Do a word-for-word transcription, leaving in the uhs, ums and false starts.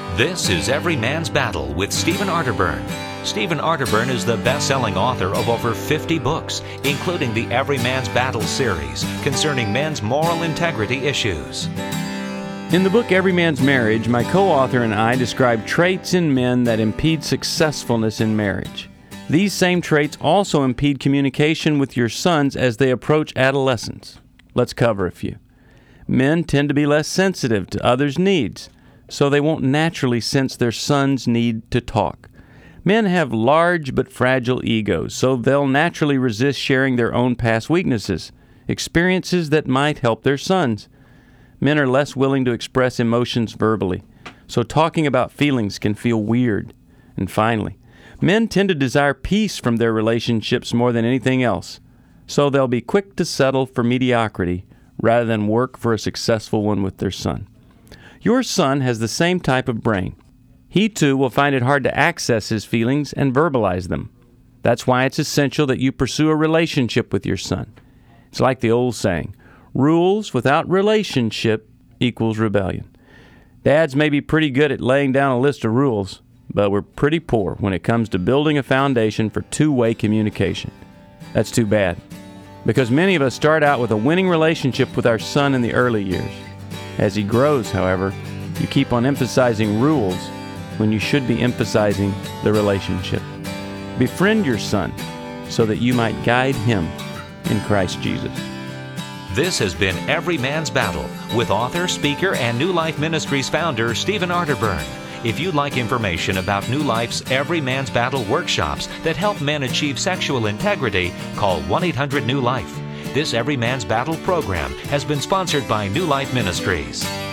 This is Every Man's Battle with Stephen Arterburn. Stephen Arterburn is the best-selling author of over fifty books, including the Every Man's Battle series concerning men's moral integrity issues. In the book Every Man's Marriage, my co-author and I describe traits in men that impede successfulness in marriage. These same traits also impede communication with your sons as they approach adolescence. Let's cover a few. Men tend to be less sensitive to others' needs, so they won't naturally sense their sons' need to talk. Men have large but fragile egos, so they'll naturally resist sharing their own past weaknesses, experiences that might help their sons. Men are less willing to express emotions verbally, so talking about feelings can feel weird. And finally, men tend to desire peace from their relationships more than anything else, so they'll be quick to settle for mediocrity rather than work for a successful one with their son. Your son has the same type of brain. He too will find it hard to access his feelings and verbalize them. That's why it's essential that you pursue a relationship with your son. It's like the old saying, rules without relationship equals rebellion. Dads may be pretty good at laying down a list of rules, but we're pretty poor when it comes to building a foundation for two-way communication. That's too bad, because many of us start out with a winning relationship with our son in the early years. As he grows, however, you keep on emphasizing rules when you should be emphasizing the relationship. Befriend your son so that you might guide him in Christ Jesus. This has been Every Man's Battle with author, speaker, and New Life Ministries founder Stephen Arterburn. If you'd like information about New Life's Every Man's Battle workshops that help men achieve sexual integrity, call one eight hundred new life. This Every Man's Battle program has been sponsored by New Life Ministries.